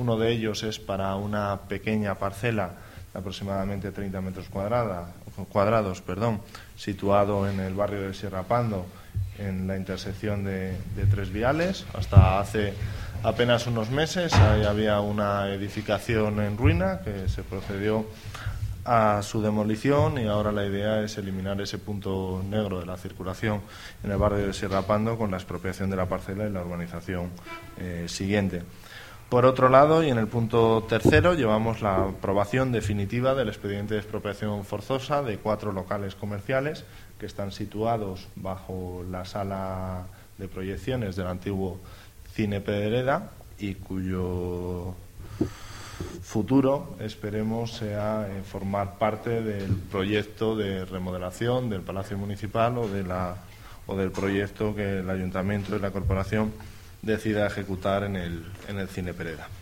Uno de ellos es para una pequeña parcela de aproximadamente 30 metros cuadrados, situado en el barrio de Sierra Pando, en la intersección de tres viales. Hasta hace apenas unos meses ahí había una edificación en ruina que se procedió a su demolición, y ahora la idea es eliminar ese punto negro de la circulación en el barrio de Sierra Pando con la expropiación de la parcela y la urbanización siguiente. Por otro lado, y en el punto tercero, llevamos la aprobación definitiva del expediente de expropiación forzosa de 4 locales comerciales que están situados bajo la sala de proyecciones del antiguo Cine Pedrera y cuyo futuro esperemos sea formar parte del proyecto de remodelación del Palacio Municipal o del proyecto que el Ayuntamiento y la Corporación decida ejecutar en el Cine Pedrera.